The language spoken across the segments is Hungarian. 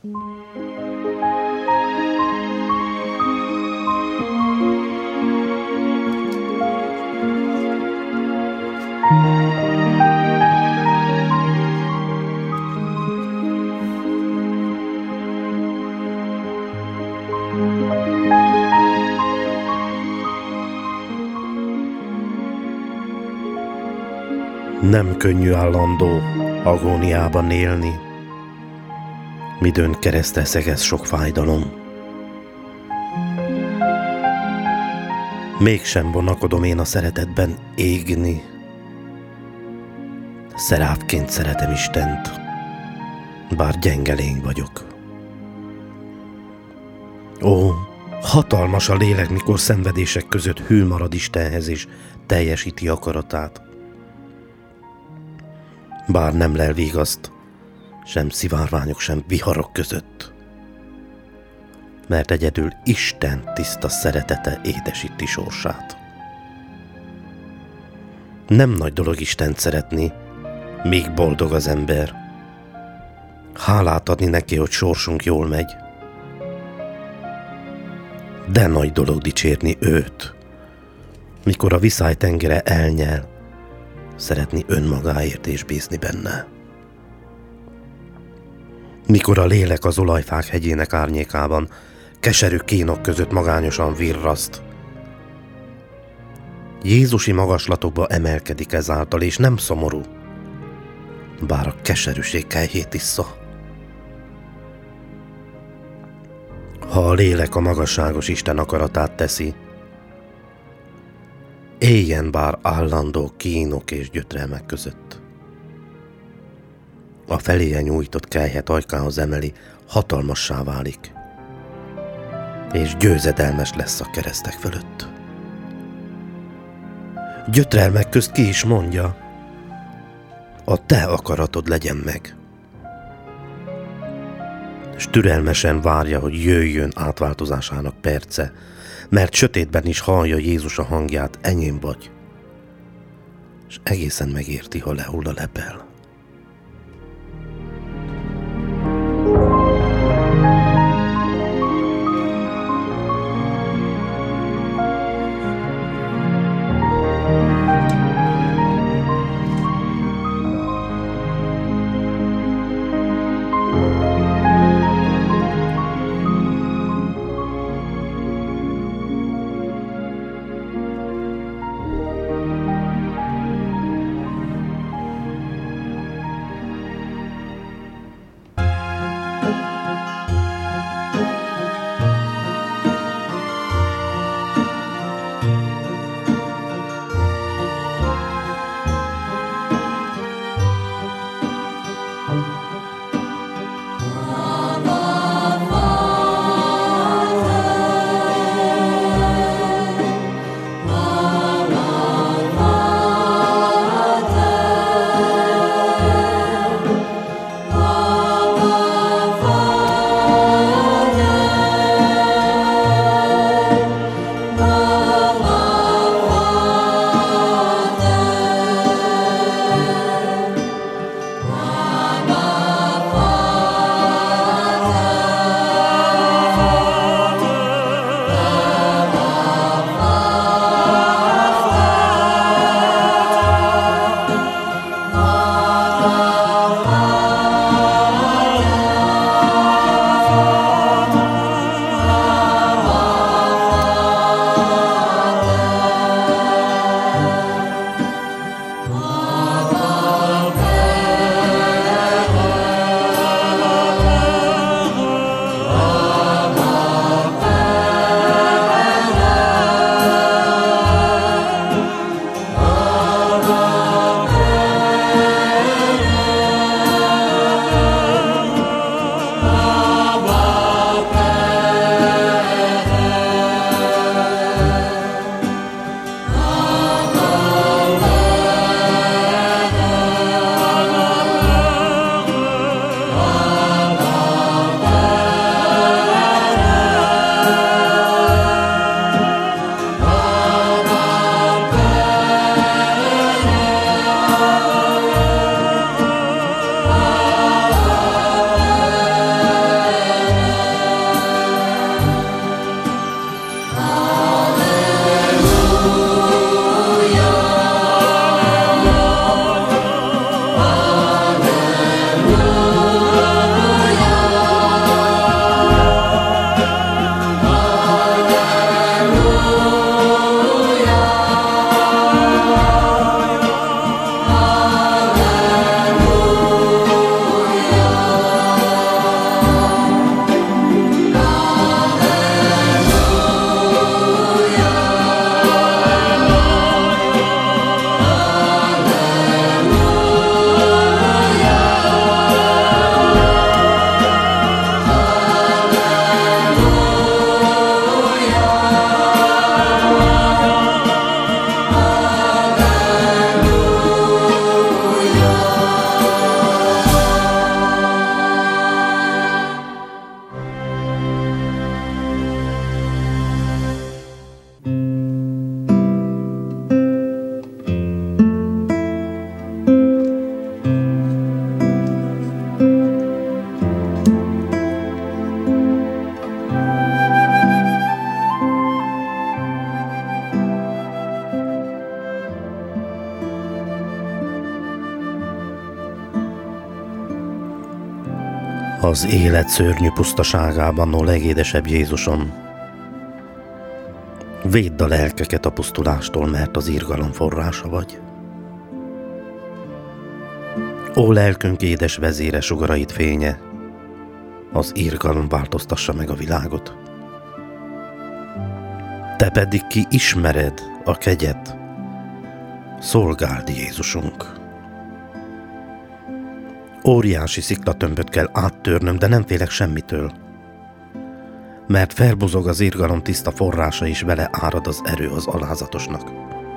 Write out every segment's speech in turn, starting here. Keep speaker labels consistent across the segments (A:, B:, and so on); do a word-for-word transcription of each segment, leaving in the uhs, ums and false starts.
A: Nem könnyű állandó agóniában élni, midőn keresztre szegez sok fájdalom. Mégsem vonakodom én a szeretetben égni. Szeráfként szeretem Istent, bár gyenge lény vagyok. Ó, hatalmas a lélek, mikor szenvedések között hű marad Istenhez és teljesíti akaratát. Bár nem lel vigaszt, sem szivárványok, sem viharok között. Mert egyedül Isten tiszta szeretete édesíti sorsát. Nem nagy dolog Istent szeretni, míg boldog az ember. Hálát adni neki, hogy sorsunk jól megy. De nagy dolog dicsérni őt, mikor a viszály tengere elnyel, szeretni önmagáért és bízni benne. Mikor a lélek az olajfák hegyének árnyékában, keserű kínok között magányosan virraszt, jézusi magaslatokba emelkedik ezáltal, és nem szomorú, bár a keserűség kelyhét issza. Ha a lélek a magasságos Isten akaratát teszi, éljen bár állandó kínok és gyötrelmek között. A feléje nyújtott kelyhet ajkához emeli, hatalmassá válik, és győzedelmes lesz a keresztek fölött. Gyötrelmek közt ki is mondja, a te akaratod legyen meg. És türelmesen várja, hogy jöjjön átváltozásának perce, mert sötétben is hallja Jézus a hangját, enyém vagy, és egészen megérti, ha lehull a lepel. Az élet szörnyű pusztaságában, ó legédesebb Jézusom, védd a lelkeket a pusztulástól, mert az irgalom forrása vagy. Ó lelkünk édes vezére, sugarait fénye, az irgalom változtassa meg a világot. Te pedig ki ismered a kegyet, szolgáld Jézusunk. Óriási sziklatömböt kell áttörnöm, de nem félek semmitől, mert felbuzog az irgalom tiszta forrása, és vele árad az erő az alázatosnak.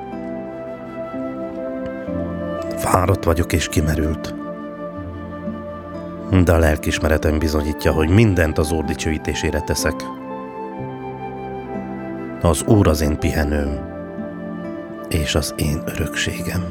A: Fáradt vagyok és kimerült, de a lelkiismeretem bizonyítja, hogy mindent az Úr dicsőítésére teszek. Az Úr az én pihenőm, és az én örökségem.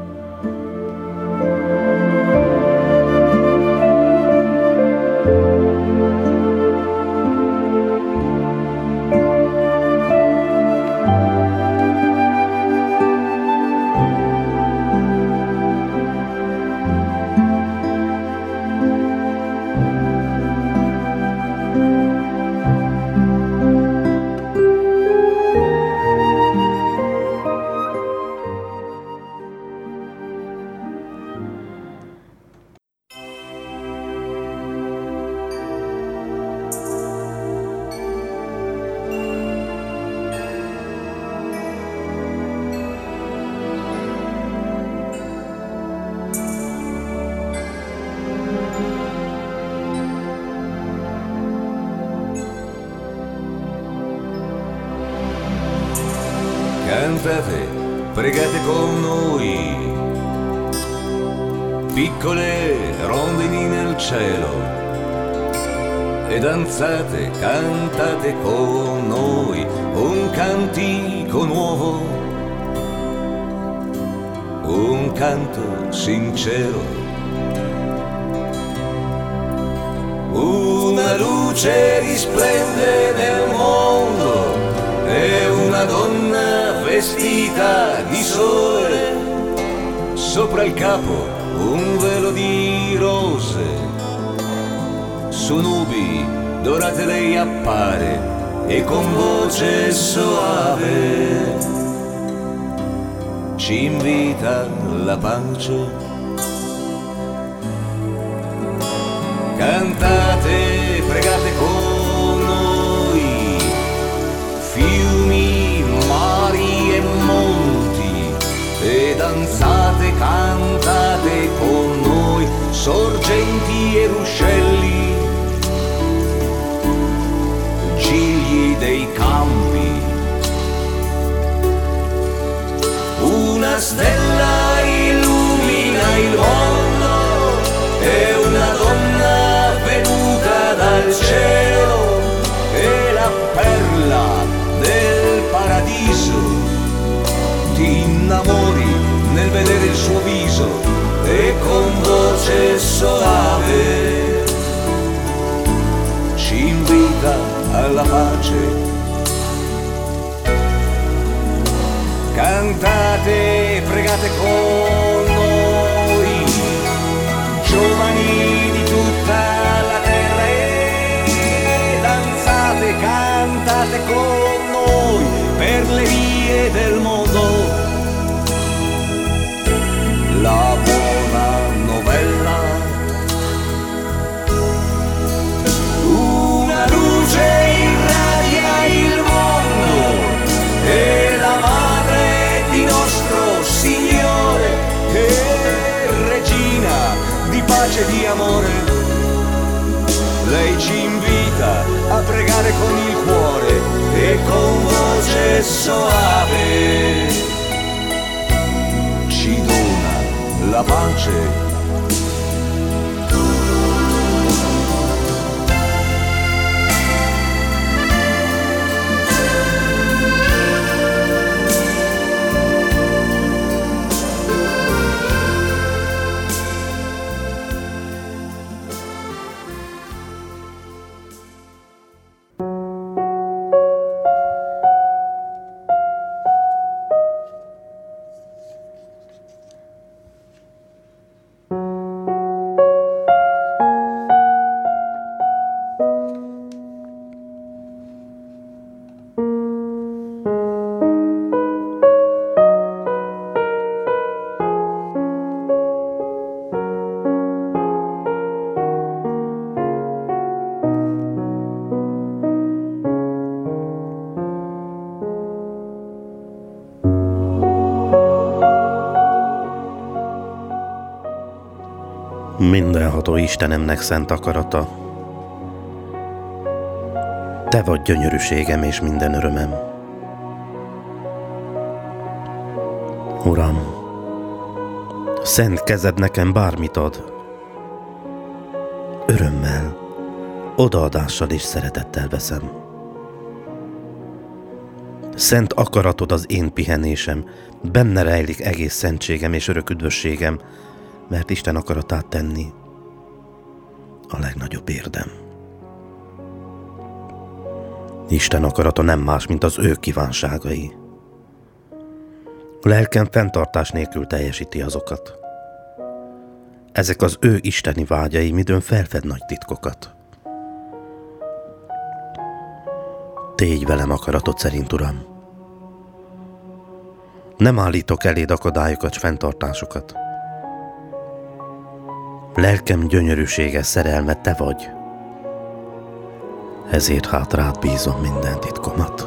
B: Cantate, pregate con noi, piccole rondini nel cielo, e danzate, cantate con noi un cantico nuovo, un canto sincero, una luce risplende nel mondo e una donna vestita di sole, sopra il capo un velo di rose, su nubi dorate lei appare e con voce soave ci invita alla pace. Cantate, pregate con noi, fiumi, mari e monti, e danzate, cantate con noi, sorgenti e ruscelli, gigli dei campi. Una stella illumina il mondo e una donna venuta dal cielo è la perla del paradiso. Ti innamori nel vedere il suo viso e con voce soave ci invita alla pace. Cantate, pregate con noi, giovani di tutta la terra, e danzate, cantate con noi per le vie del mondo. La buona novella, una luce irradia il mondo e la madre di nostro Signore e regina di pace e di amore. Lei ci invita a pregare con il cuore e con voce soave ci dona la pace.
A: Mindenható Istenemnek szent akarata. Te vagy gyönyörűségem és minden örömem. Uram, szent kezed nekem bármit ad. Örömmel, odaadással és szeretettel veszem. Szent akaratod az én pihenésem, benne rejlik egész szentségem és örök üdvösségem, mert Isten akaratát tenni a legnagyobb érdem. Isten akarata nem más, mint az ő kívánságai. Lelkem fenntartás nélkül teljesíti azokat. Ezek az ő isteni vágyai, midőn felfed nagy titkokat. Tégy velem akaratod szerint, Uram. Nem állítok eléd akadályokat, s fenntartásokat. Lelkem gyönyörűsége, szerelme te vagy. Ezért hát rád bízom minden titkomat.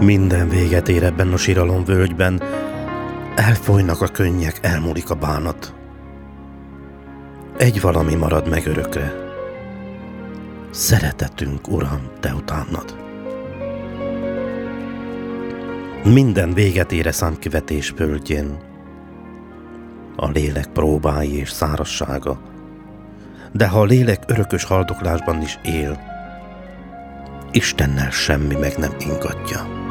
A: Minden véget ér ebben a síralomvölgyben, elfolynak a könnyek, elmúlik a bánat. Egy valami marad meg örökre. Szeretetünk, Uram, te utánad. Minden véget ér e számkivetés völgyén, a lélek próbái és szárazsága, de ha a lélek örökös haldoklásban is él, Istennel semmi meg nem ingatja.